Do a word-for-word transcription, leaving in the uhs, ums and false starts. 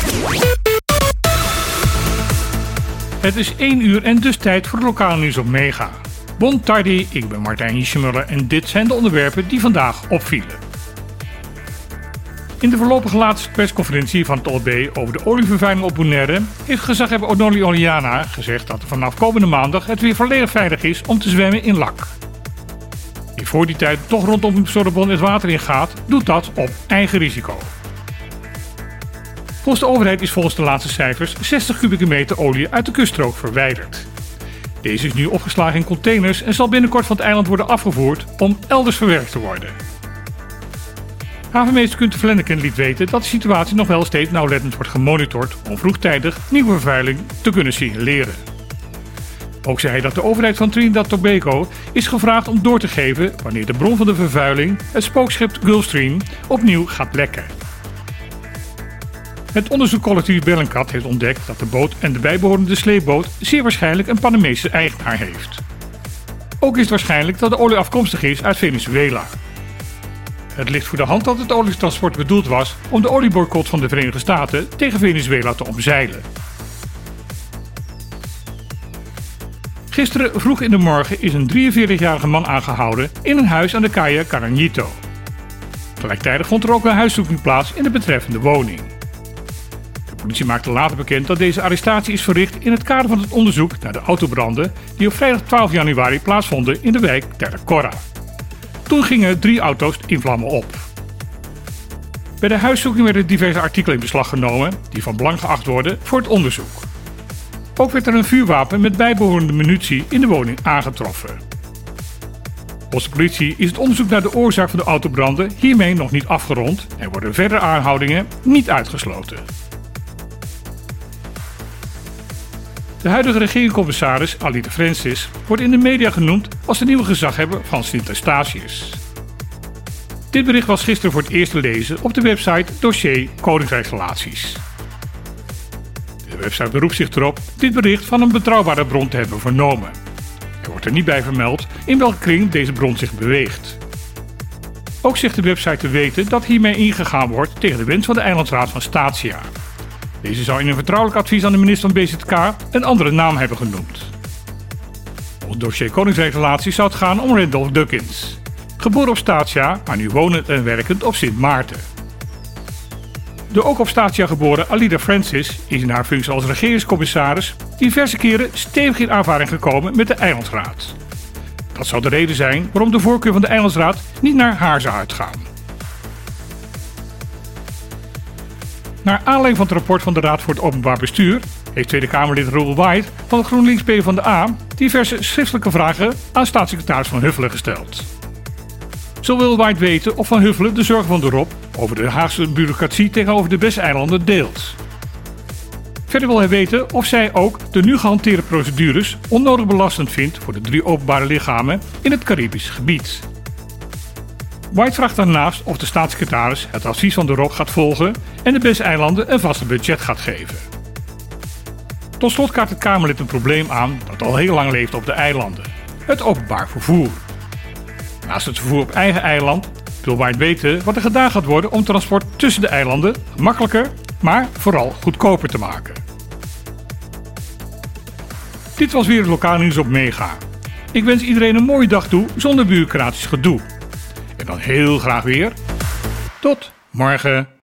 Het is één uur en dus tijd voor het lokale nieuws op Mega. Bon tardi, ik ben Martijn Hiesjemuller en dit zijn de onderwerpen die vandaag opvielen. In de voorlopige laatste persconferentie van het O L B over de olievervuiling op Bonaire heeft gezaghebber Onoli Orellana gezegd dat er vanaf komende maandag het weer volledig veilig is om te zwemmen in Lak. Wie voor die tijd toch rondom Sorbonne het water ingaat, doet dat op eigen risico. Volgens de overheid is volgens de laatste cijfers zestig kubieke meter olie uit de kuststrook verwijderd. Deze is nu opgeslagen in containers en zal binnenkort van het eiland worden afgevoerd om elders verwerkt te worden. Havenmeester Gunther Flenneken liet weten dat de situatie nog wel steeds nauwlettend wordt gemonitord om vroegtijdig nieuwe vervuiling te kunnen signaleren. Ook zei hij dat de overheid van Trinidad en Tobago is gevraagd om door te geven wanneer de bron van de vervuiling, het spookschip Gulfstream, opnieuw gaat lekken. Het onderzoekcollectief Bellingcat heeft ontdekt dat de boot en de bijbehorende sleepboot zeer waarschijnlijk een Panamese eigenaar heeft. Ook is het waarschijnlijk dat de olie afkomstig is uit Venezuela. Het ligt voor de hand dat het olietransport bedoeld was om de olieboycott van de Verenigde Staten tegen Venezuela te omzeilen. Gisteren vroeg in de morgen is een drieënveertigjarige man aangehouden in een huis aan de Calle Caranito. Gelijktijdig vond er ook een huiszoeking plaats in de betreffende woning. De politie maakte later bekend dat deze arrestatie is verricht in het kader van het onderzoek naar de autobranden die op vrijdag twaalf januari plaatsvonden in de wijk Terra Cora. Toen gingen drie auto's in vlammen op. Bij de huiszoeking werden diverse artikelen in beslag genomen die van belang geacht worden voor het onderzoek. Ook werd er een vuurwapen met bijbehorende munitie in de woning aangetroffen. Volgens de politie is het onderzoek naar de oorzaak van de autobranden hiermee nog niet afgerond en worden verdere aanhoudingen niet uitgesloten. De huidige regeringscommissaris Alida Francis wordt in de media genoemd als de nieuwe gezaghebber van Sint Eustatius. Dit bericht was gisteren voor het eerst te lezen op de website Dossier Koninkrijksrelaties. De website beroept zich erop dit bericht van een betrouwbare bron te hebben vernomen. Er wordt er niet bij vermeld in welke kring deze bron zich beweegt. Ook zegt de website te weten dat hiermee ingegaan wordt tegen de wens van de Eilandsraad van Statia. Deze zou in een vertrouwelijk advies aan de minister van B Z K een andere naam hebben genoemd. Volgens het dossier Koninkrijksrelaties zou het gaan om Randolph Duckins, geboren op Statia, maar nu wonend en werkend op Sint Maarten. De ook op Statia geboren Alida Francis is in haar functie als regeringscommissaris diverse keren stevig in aanvaring gekomen met de Eilandsraad. Dat zou de reden zijn waarom de voorkeur van de Eilandsraad niet naar haar zou uitgaan. Naar aanleiding van het rapport van de Raad voor het Openbaar Bestuur heeft Tweede Kamerlid Roel White van het GroenLinks PvdA diverse schriftelijke vragen aan staatssecretaris Van Huffelen gesteld. Zo wil White weten of Van Huffelen de zorgen van de Rob over de Haagse bureaucratie tegenover de BES-eilanden deelt. Verder wil hij weten of zij ook de nu gehanteerde procedures onnodig belastend vindt voor de drie openbare lichamen in het Caribisch gebied. White vraagt daarnaast of de staatssecretaris het advies van de Rob gaat volgen en de BES-eilanden een vaste budget gaat geven. Tot slot kaart het Kamerlid een probleem aan dat al heel lang leeft op de eilanden: het openbaar vervoer. Naast het vervoer op eigen eiland wil White weten wat er gedaan gaat worden om transport tussen de eilanden makkelijker, maar vooral goedkoper te maken. Dit was weer het lokale nieuws op Mega. Ik wens iedereen een mooie dag toe zonder bureaucratisch gedoe. En dan heel graag weer. Tot morgen.